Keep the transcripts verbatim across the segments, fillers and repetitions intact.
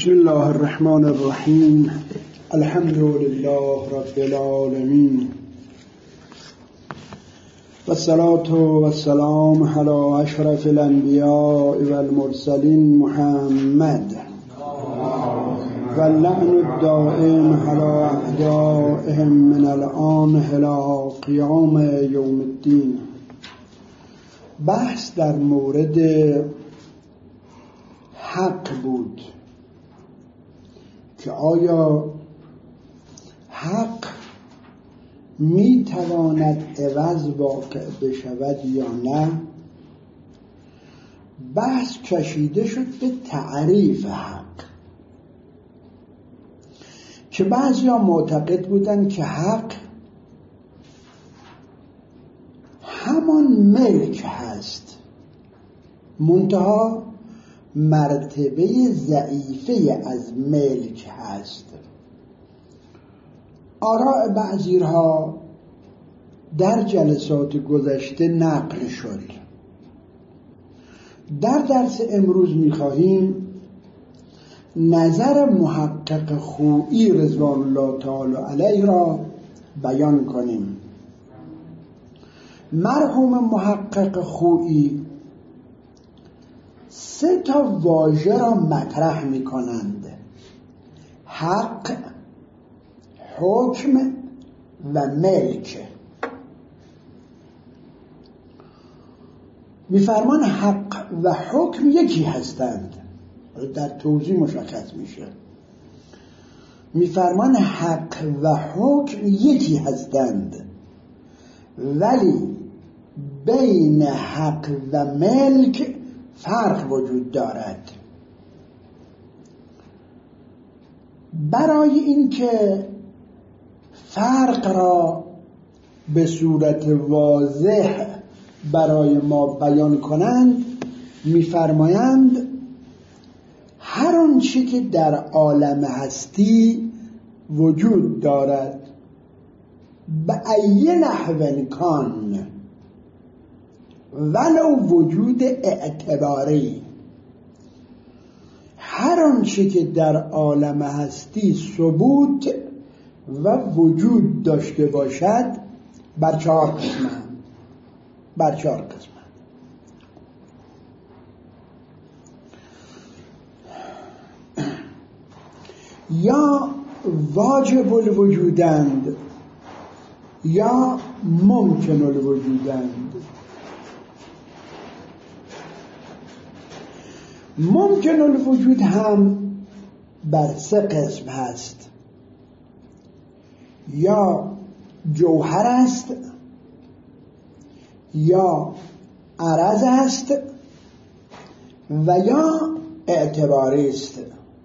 بسم الله الرحمن الرحیم. الحمد لله رب العالمین و الصلاة و السلام علی اشرف الانبیاء و المرسلین محمد و اللعن الدائم علی اعدائهم من الآن الی قیام یوم الدین. بحث در مورد حق بود که آیا حق می تواند عوض واقع بشود یا نه. بحث کشیده شد به تعریف حق که بعضیا معتقد بودند که حق همان ملک هست، منتها مرتبه ضعیفه از ملک هست. آراء بعضیها در جلسات گذشته نقل شد. در درس امروز می‌خواهیم نظر محقق خویی رضوان الله تعالی علیه را بیان کنیم. مرحوم محقق خویی سه تا واژه را مطرح می کنند: حق، حکم و ملک. می‌فرمان حق و حکم یکی هستند، در توضیح مشخص میشه. می‌فرمان حق و حکم یکی هستند، ولی بین حق و ملک فرق وجود دارد. برای اینکه فرق را به صورت واضح برای ما بیان کنند، می‌فرمایند هر آنچه که در عالم هستی وجود دارد به ای نحو کان، ولو وجود اعتباری، هر آنچه که در عالم هستی ثبوت و وجود داشته باشد بر چهار قسمه بر چهار قسمه یا واجب الوجودند یا ممکن الوجودند. ممکن الوجود هم بر سه قسم هست: یا جوهر است، یا عرض است و یا اعتباری است.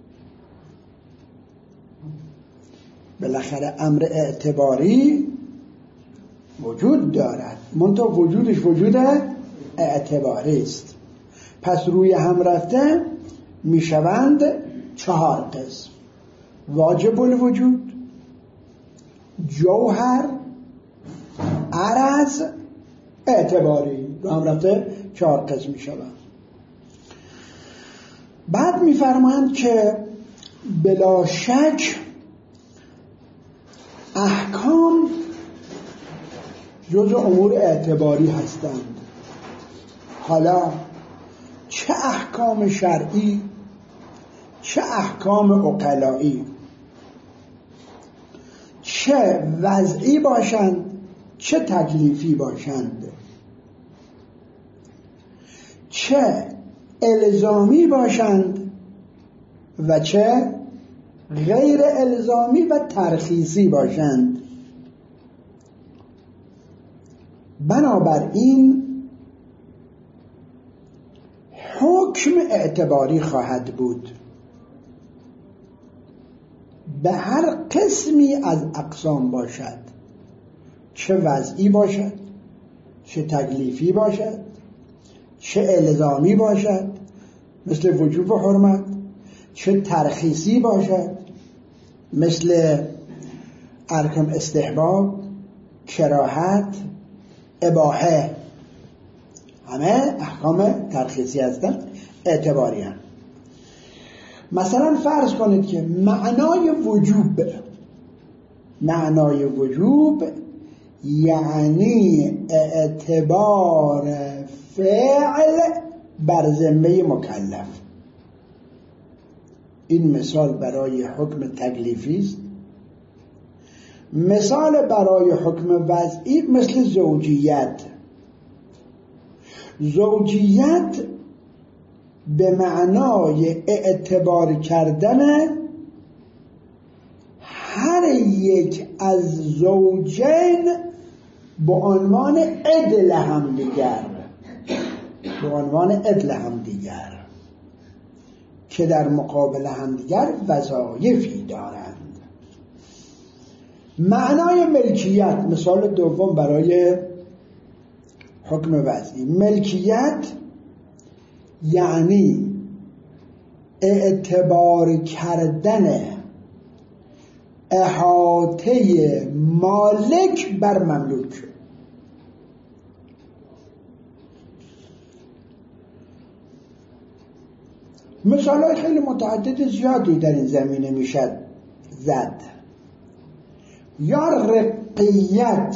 بالاخره امر اعتباری وجود دارد، منتها وجودش وجود اعتباری است. پس روی هم رفته میشوند چهار قسم: واجب الوجود، جوهر، عرض، اعتباری. رو هم رفته چهار قسم میشوند. بعد میفرمایند که بلا شک احکام جزء امور اعتباری هستند. حالا چه احکام شرعی، چه احکام عقلایی، چه وضعی باشند، چه تکلیفی باشند، چه الزامی باشند و چه غیر الزامی و ترخیصی باشند، بنابراین حکم اعتباری خواهد بود. به هر قسمی از اقسام باشد، چه وضعی باشد، چه تکلیفی باشد، چه الزامی باشد مثل وجوب و حرمت، چه ترخیصی باشد مثل ارکان استحباب، کراهت، اباحه، همه احکام ترخیصی هستند، اعتباری هم. مثلا فرض کنید که معنای وجوب معنای وجوب یعنی اعتبار فعل بر ذمه مکلف. این مثال برای حکم تکلیفی است. مثال برای حکم وضعی مثل زوجیت. زوجیت به معنای اعتبار کردن هر یک از زوجین به عنوان عدل همدیگر به عنوان عدل همدیگر که در مقابل همدیگر وظایفی دارند. معنای ملکیت، مثال دوم برای حکم وضعی، ملکیت یعنی اعتبار کردن احاطه مالک بر مملوک. مثالای خیلی متعدد زیادی در این زمینه میشد زد. یا رقیت،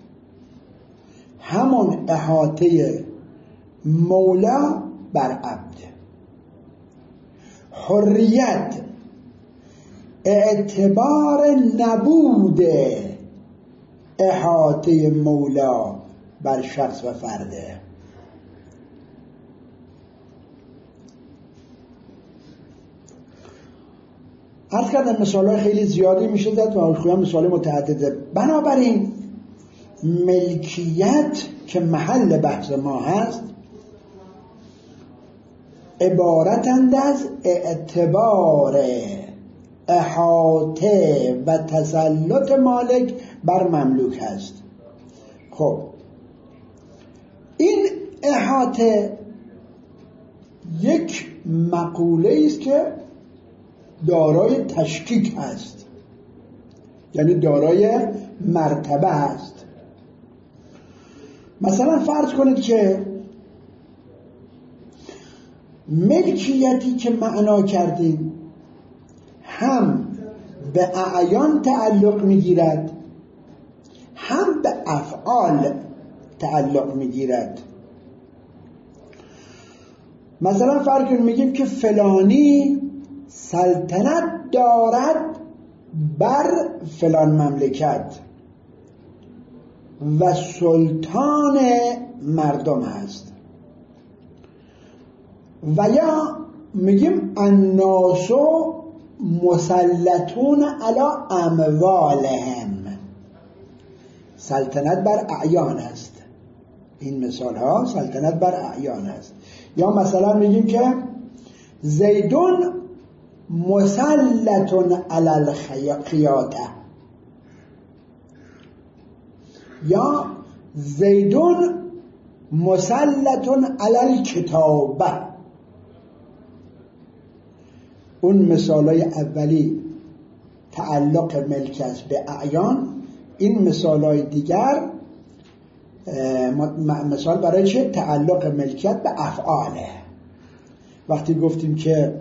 همون احاطه مولا بر عبد. حریت اعتبار نبود احاطه مولا بر شخص و فرده. عرض کردم مثال خیلی زیادی میشه زد و خیلی مثال متعدده. بنابراین ملکیت که محل بحث ما هست عبارتند از اعتبار احاطه و تسلط مالک بر مملوک هست. خب این احاطه یک مقوله است که دارای تشکیک هست، یعنی دارای مرتبه هست. مثلا فرض کنید که ملکیتی که معنا کردیم هم به اعیان تعلق میگیرد هم به افعال تعلق میگیرد. مثلا فرض کنید میگیم که فلانی سلطنت دارد بر فلان مملکت و سلطان مردم هست. و یا میگیم الناس مسلطون علی اموالهم، سلطنت بر اعیان است. این مثال ها سلطنت بر اعیان است. یا مثلا میگیم که زیدون مسلطون علی الخیاطه، یا زیدون مسلطون علی الکتابه. اون مثالای اولی تعلق ملکیت به اعیان، این مثالای دیگر مثال برای چه؟ تعلق ملکیت به افعاله. وقتی گفتیم که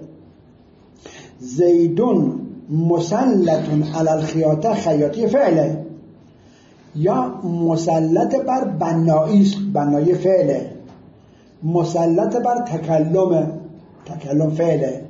زیدون مسلطون علی الخیاطه، خیاطی فعله، یا مسلط بر بنایی است، بنایی فعله، مسلط بر تکلم، تکلم فعله،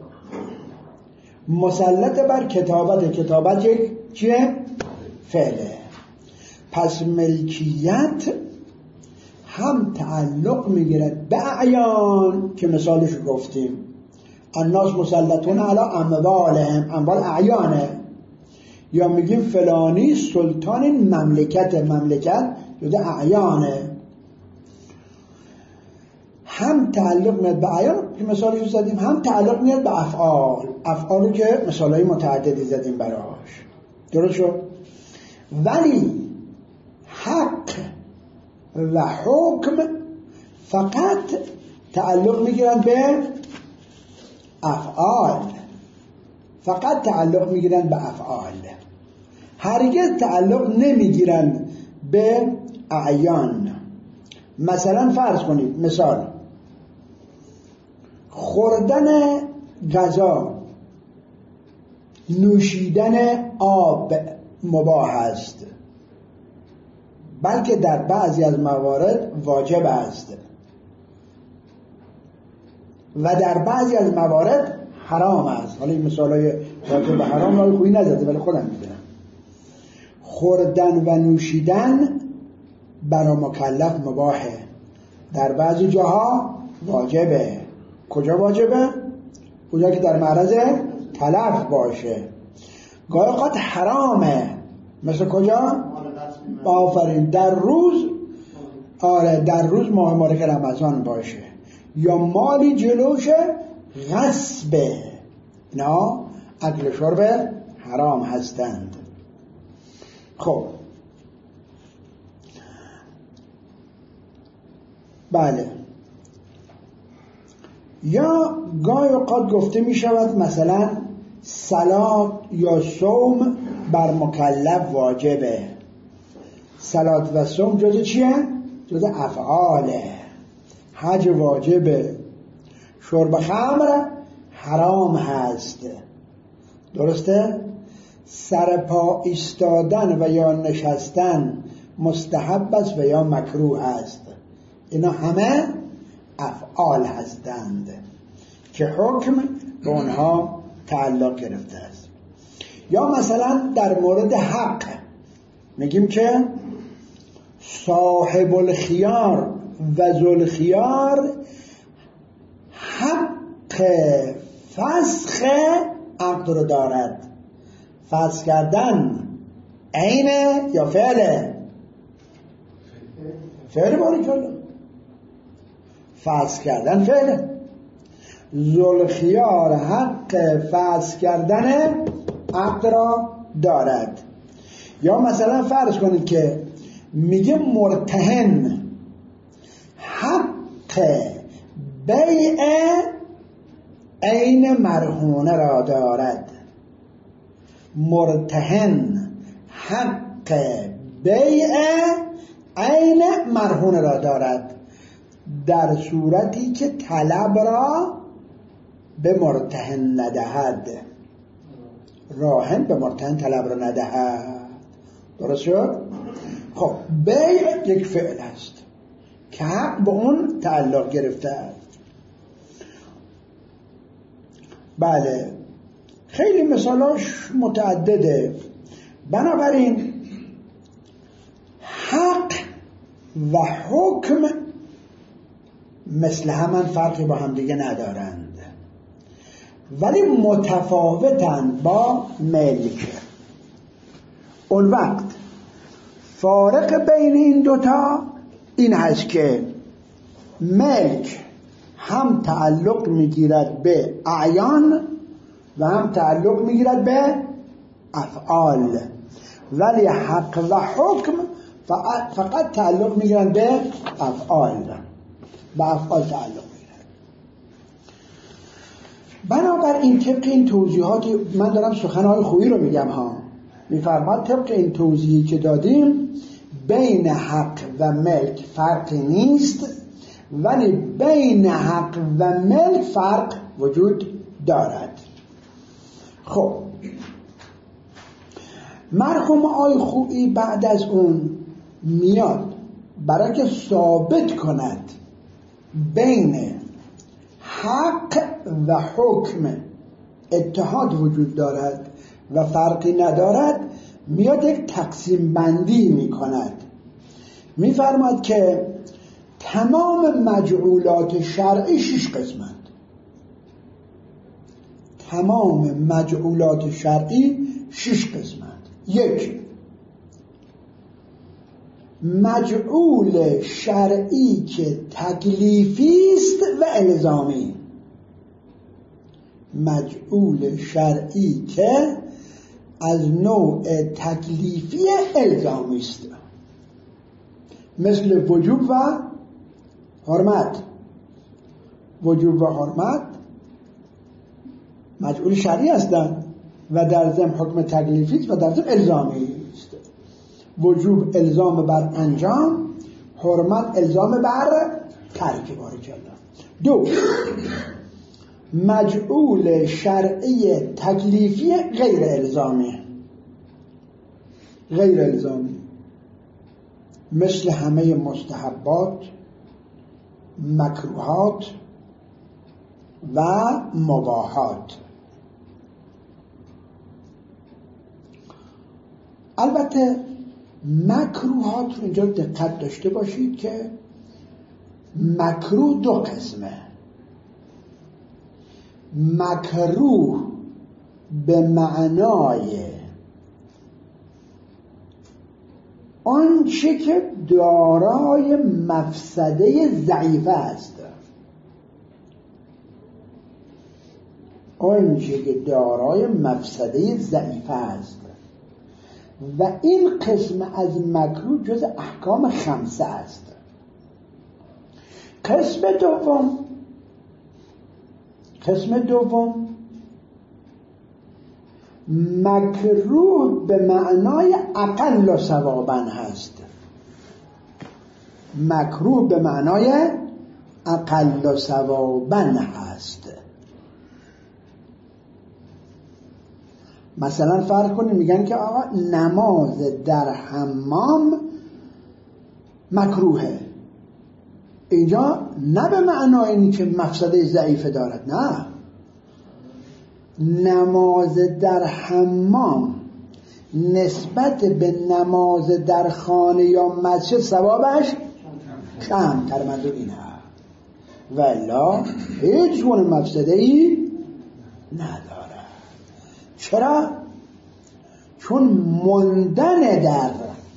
مسلط بر کتابت، کتابت یک چیه؟ فعله. پس ملکیت هم تعلق میگیرد به اعیان که مثالش گفتیم، الناس مسلطون علی اموالهم، اموال اعیانه، یا میگیم فلانی سلطان مملکت، مملکت جدا اعیانه. هم تعلق میاد به اعیان که مثالش زدیم، هم تعلق میاد به افعال، افعالو که مثالای متعددی زدیم براش. درست شد؟ ولی حق و حکم فقط تعلق میگیرن به افعال، فقط تعلق میگیرن به افعال، هرگز تعلق نمیگیرن به اعیان. مثلا فرض کنید، مثال خوردن غذا نوشیدن آب مباح است، بلکه در بعضی از موارد واجب است و در بعضی از موارد حرام است. حالا این مثالای واجب و حرام رو خوبی نزده ولی خودم میدونم. خوردن و نوشیدن برای مکلف مباحه، در بعضی جاها واجبه. کجا واجبه؟ اونجا که در معرض تلف باشه. گاهی اوقات حرامه، مثل کجا؟ آفرین، در روز، آره در روز ماه مبارک رمضان باشه، یا مالی جلوشه غصبه، اینا اکل شرب حرام هستند. خب بله، یا گاهی اوقات گفته می شود مثلا صلات یا صوم بر مکلف واجبه. صلات و صوم جز چیه؟ جز افعاله. حج واجبه، شرب خمر حرام هست، درسته؟ سر پا ایستادن و یا نشستن مستحب است و یا مکروه است. اینا همه افعال هستند که حکم به اونها تعلق گرفته است. یا مثلا در مورد حق میگیم که صاحب الخیار و ذوالخیار حق فسخ عقد رو دارد. فسخ کردن عینه یا فعله؟ فعل باری کلا فسخ کردن فعله. ذوالخیار حق فسخ کردن عقد را دارد. یا مثلا فرض کنید که میگه مرتهن حق بیع عین مرهونه را دارد. مرتهن حق بیع عین مرهونه را دارد در صورتی که طلب را به مرتهن ندهد. راهن به مرتهن طلب را ندهد. درست شد؟ خب بیع یک فعل است که حق به اون تعلق گرفته است. بله، خیلی مثالاش متعدده. بنابراین حق و حکم مثل همان فرقی با هم دیگه ندارند، ولی متفاوتند با ملک. اون وقت فارق بین این دوتا این هست که ملک هم تعلق میگیرد به اعیان و هم تعلق میگیرد به افعال، ولی حق و حکم فقط, فقط تعلق میگیرند به افعال، به افعال تعلق میگیرند. بنابراین طبق این توضیحات، من دارم سخنهای خوبی رو میگم ها، میفرماد طبق این توضیحی که دادیم بین حق و ملک فرقی نیست، ولی بین حق و ملک فرق وجود دارد. خب مرحوم آقای خویی بعد از اون میاد برای که ثابت کند بین حق و حکم اتحاد وجود دارد و فرقی ندارد، میاد یک تقسیم بندی میکند. میفرماد که تمام مجعولات شرعی شش قسمند. تمام مجعولات شرعی شش قسمند. یک، مجعول شرعی که تکلیفی است و الزامی. مجعول شرعی که از نوع تکلیفی الزامی است، مثل وجوب و حرمت. وجوب و حرمت مجعول شرعی هستند و در ضمن حکم تکلیفی است و در ضمن الزامی است. وجوب الزام بر انجام، حرمت الزام بر ترک. بارک الله. دو، مجعول شرعی تکلیفی غیر الزامی، غیر الزامی مثل همه مستحبات، مکروهات و مباحات. البته مکروهات رو اینجا دقت داشته باشید که مکروه دو قسمه. مکروه به معنای آنچه که دارای مفسده ضعیفه است، آنچه که دارای مفسده ضعیفه است، و این قسم از مکروه جز احکام خمسه است. قسم دوم قسم دوم مکروه به معنای اقل ثوابا هست. مکروه به معنای اقل ثوابا هست. مثلا فرض کنید میگن که آقا نماز در حمام مکروهه. اینجا نه به معنای اینی که مفسده ضعیفه دارد، نه، نماز در حمام نسبت به نماز در خانه یا مسجد ثوابش کمتر، منظور اینه، والا هیچ گونه مفسده ای نداره. چرا؟ چون ماندن در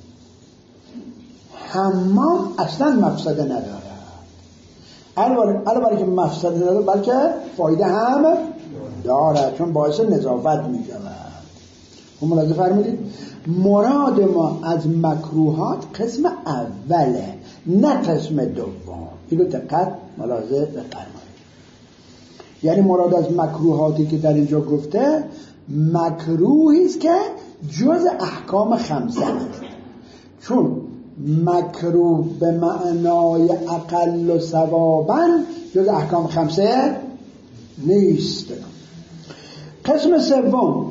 حمام اصلا مفسده نداره. علاوه که مفسده نداره بلکه فایده هم داره، چون باعث نظافت می شود. خب ملاحظه فرمودید؟ مراد ما از مکروهات قسم اوله، نه قسم دوم. اینو دقت ملاحظه بفرمایید. یعنی مراد از مکروهاتی که در اینجا گفته مکروهی است که جز احکام خمسه است. چون مکروه به معنای اقل ثوابا جز احکام خمسه نیست. قسم سوم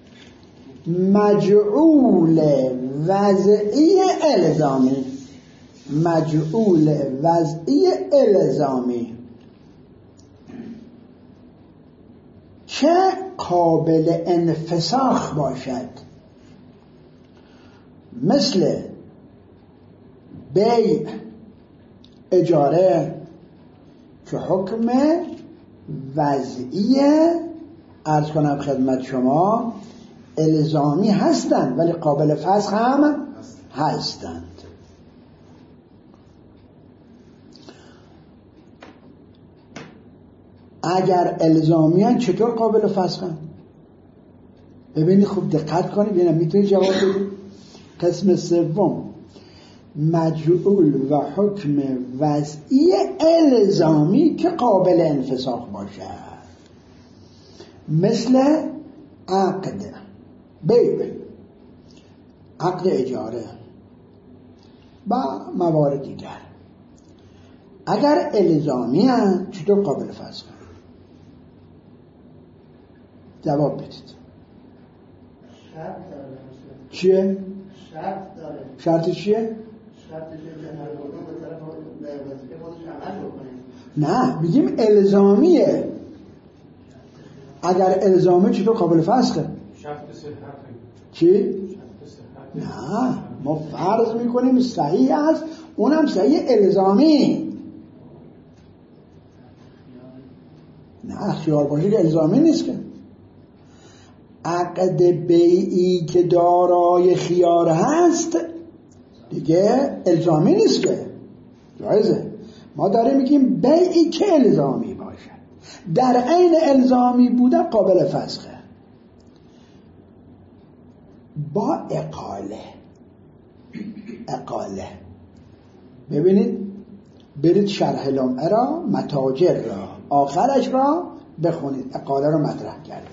مجعول وضعی الزامی، مجعول وضعی الزامی که قابل انفساخ باشد، مثل بیع، اجاره، که حکم وضعی عرض کنم خدمت شما الزامی هستند ولی قابل فسخ هم هستند. اگر الزامی هستند چطور قابل فسخ هستند؟ ببینید خوب دقت کنید ببینم میتونید جواب بدید. قسم سوم مجعول و حکم وضعی الزامی که قابل انفساخ باشد، مثل عقد بیع، عقد اجاره و موارد دیگر. اگر الزامی هست چطور قابل فسخ؟ جواب بدید. شرط داره. چیه؟ شرط داره. شرط چیه؟ شرطش به هر کدوم به طرف وظیفه خودش عمل بکنه. نه، میگیم الزامیه. اگر الزامی چطور قابل فسخه؟ شرط صحت. چی؟ نه، ما فرض میکنیم صحیح است، اونم صحیح الزامی. نه خیال باشه که الزامی نیست که. عقد بیعی که دارای خیار هست دیگه الزامی نیست که، جایزه. ما داریم میگیم بیعی که الزامی باشه، در عین الزامی بوده قابل فسخه با اقاله. اقاله ببینید، برید شرح لمعه را، متاجر را، آخرش را بخونید، اقاله را مطرح کرده.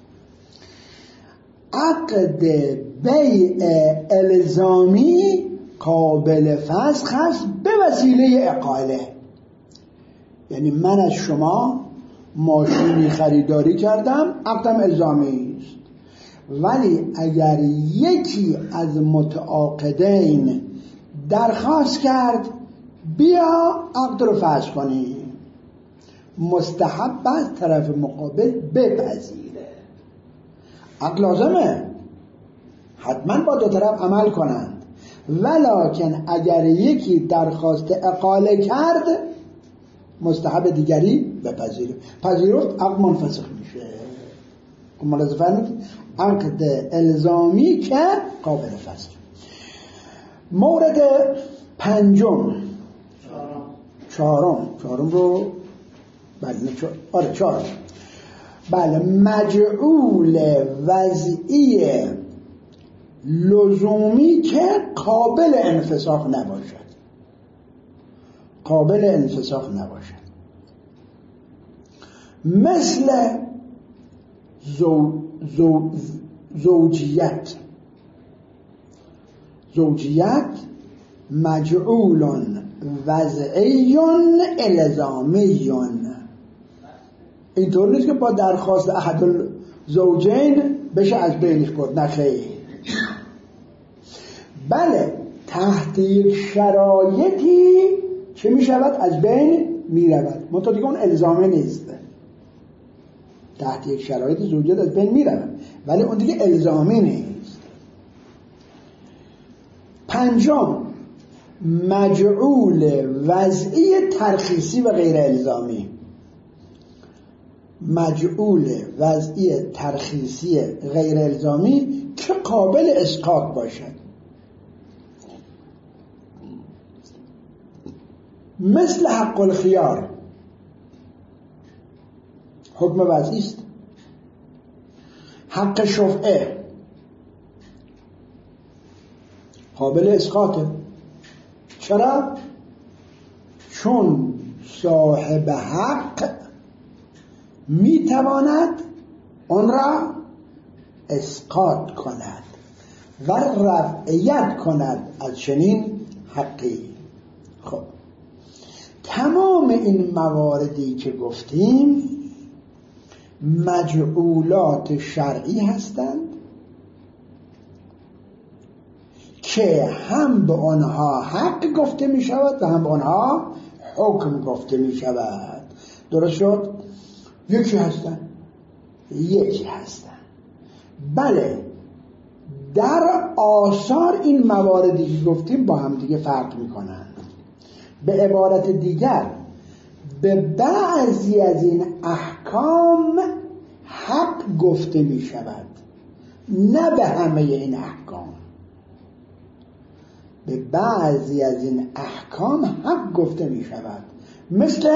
عقد بیع الزامی قابل فسخ است به وسیله اقاله. یعنی من از شما ماشینی خریداری کردم، عقدم الزامی است. ولی اگر یکی از متعاقدین درخواست کرد بیا عقد رو فسخ کنی، مستحب است طرف مقابل بپذیره. عقد لازمه، حتما با دو طرف عمل کنند، ولکن اگر یکی درخواست اقاله کرد مستحب دیگری بپذیره. پذیرفت عقد منفسخ میشه. ملاحظه فرمودید؟ عقد الزامی که قابل فسخ. مورد پنجم چهارم چهارم رو بله چهار آره چهارم بله مجعول وضعی لزومی که قابل انفساخ نباشد. قابل انفساخ نباشد مثل زو زو زوجیت. زوجیت مجعول وضعی الزامی. اینطور نیست که با درخواست احد الزوجین بشه از بینش برد، نخیر. بله تحت یک شرایطی چه می شود؟ از بین می رود، منطقه دیگه اون الزامی نیست. تحت یک شرایط زوجیت از بین می رود ولی اون دیگه الزامی نیست. پنجم مجعول وضعی ترخیصی و غیر الزامی. مجعول وضعی ترخیصی غیر الزامی که قابل اسقاط باشد، مثل حق الخیار. حکم وضعی است. حق شفعه قابل اسقاطه. چرا؟ چون صاحب حق میتواند آن را اسقاط کند و رفعیت کند از چنین حقی. خب تمام این مواردی که گفتیم مجعولات شرعی هستند که هم به آنها حق گفته می شود و هم به آنها حکم گفته می شود. درست شد؟ یکی هستن یکی هستن بله در آثار این مواردی که گفتیم با هم دیگه فرق می کنند. به عبارت دیگر به بعضی از این احکام حق گفته می شود، نه به همه این احکام. به بعضی از این احکام حق گفته می شود. مثل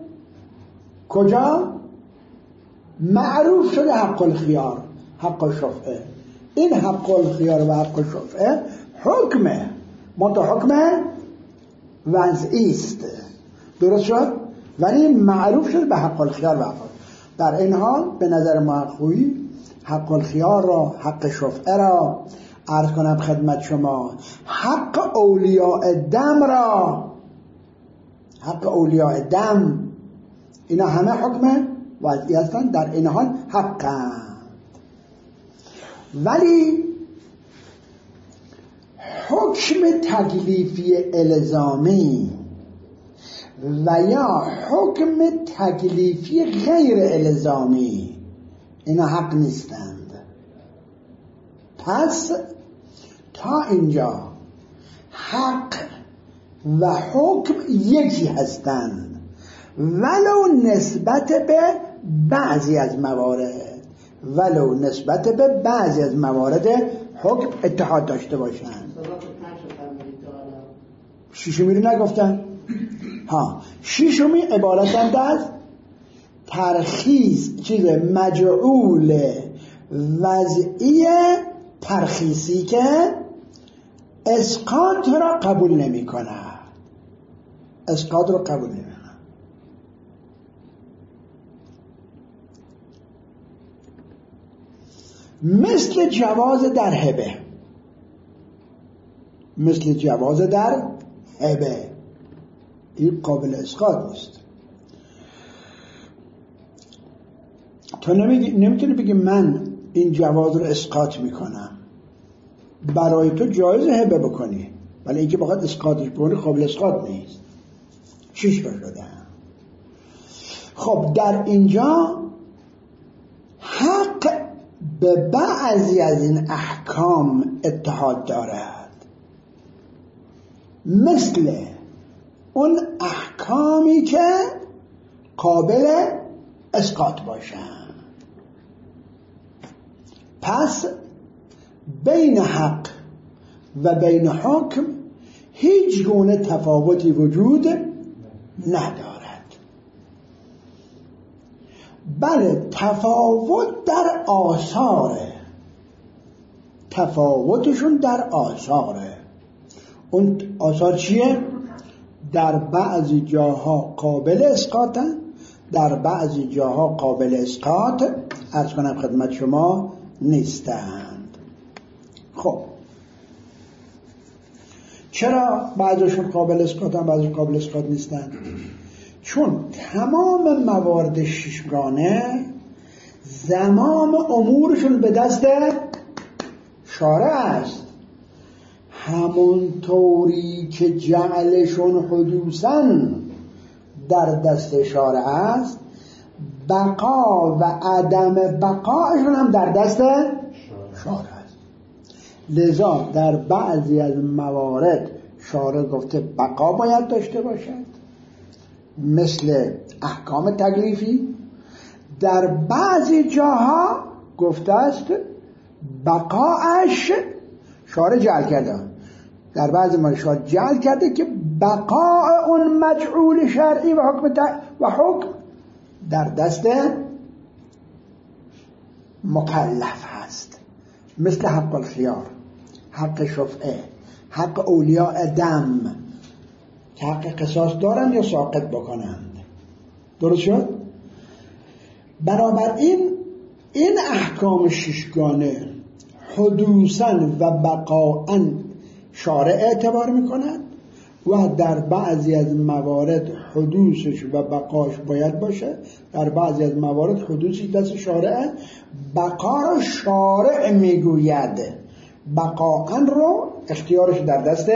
کجا؟ معروف شده حق الخیار، حق شفعه. این حق الخیار و حق شفعه حکمه، منطقه حکمه وضعی است. درست شد؟ ولی معروف شد به حق الخیار و حق. در این حال به نظر ما خویی حق الخیار را، حق شفعه را، عرض کنم خدمت شما حق اولیاء دم را، حق اولیاء دم، اینا همه حکم وضعی هستند، در این حال حقند. ولی حکم تکلیفی الزامی و یا حکم تکلیفی غیر الزامی اینا حق نیستند. پس تا اینجا حق و حکم یکی هستند ولو نسبت به بعضی از موارد ولو نسبت به بعضی از موارد حکم اتحاد داشته باشند. شیشمی رو نگفتن؟ ها شیشمی عبارتند از ترخیص، چیز مجعول وضعی ترخیصی که اسقاط را قبول نمی کنه. اسقاط را قبول نمی کنه. مثل جواز در هبه، مثل جواز در هبه این قابل اسقاط نیست. تو نمیگی نمیتونی بگی من این جواز رو اسقاط میکنم. برای تو جایز هبه بکنی، ولی اینکه بخواد اسقاطش بکنی قابل اسقاط نیست. شش تا شده. خب در اینجا حق به بعضی از این احکام اتحاد دارد، مثل اون احکامی که قابل اسقاط باشن. پس بین حق و بین حکم هیچ گونه تفاوتی وجود ندارد. بله تفاوت در آثاره، تفاوتشون در آثاره. اون آثار چیه؟ در بعضی جاها قابل اسقاطن، در بعضی جاها قابل اسقاط عرض کنم خدمت شما نیستند. خب چرا بعضیشون قابل اسقاطن بعضیشون قابل اسقاط نیستند؟ چون تمام موارد ششگانه زمام امورشون به دست شارع است. همون طوری که جعلشون حدوثاً در دست شارع است، بقا و عدم بقایشون هم در دست شارع است. لذا در بعضی از موارد شارع گفته بقا باید داشته باشد، مثل احکام تکلیفی. در بعضی جاها گفته است بقاش شارع جعل کرده، در بعضی ما شارع جعل کرده که بقاء اون مجعول شرعی و حکم و حکم در دست مکلف هست، مثل حق الخیار، حق شفعه، حق اولیاء دم که حق قصاص دارن یا ساقط بکنند. درست شد؟ بنابراین این احکام ششگانه حدوثاً و بقاءً شارع اعتبار میکنند و در بعضی از موارد حدوثش و بقاش باید باشه، در بعضی از موارد حدوثی دست شارع، بقا رو شارع میگوید، بقاءً رو اختیارش در دست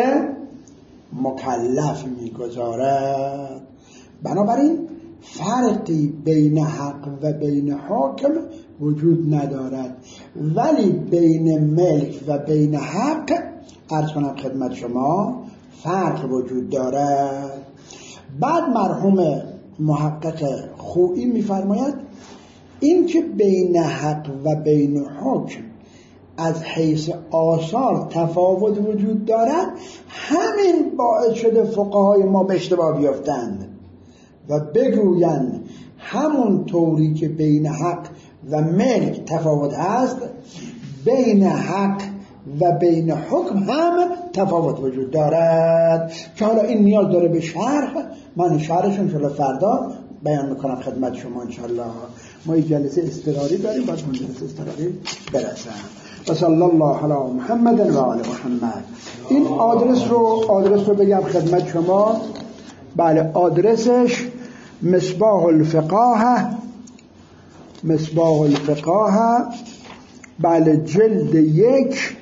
مکلف میگذارد. بنابراین فرقی بین حق و بین حاکم وجود ندارد، ولی بین ملک و بین حق عرض کنم خدمت شما فرق وجود دارد. بعد مرحوم محقق خویی میفرماید این که بین حق و بین حکم از حیث آثار تفاوت وجود دارد، همین باعث شده فقهای ما به اشتباه بیفتند و بگویند همون طوری که بین حق و ملک تفاوت هست، بین حق و بین حکم هم تفاوت وجود دارد، که حالا این نیاز داره به شرح. من شرحش انشاءالله فردا بیان میکنم خدمت شما انشاءالله. ما یک جلسه اضطراری داریم، باید من جلسه اضطراری برسم. و صلی الله علی محمد و آل محمد. این آدرس رو آدرس رو بگم خدمت شما. بله آدرسش مصباح الفقاه، مصباح الفقاه، بله جلد یک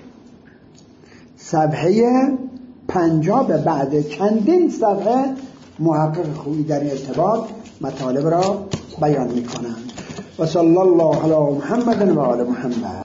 صفحه پنجاه به بعد چندین صفحه محقق خویی در ارتباط مطالب را بیان می کنند. و صلی الله علی محمد و آل محمد.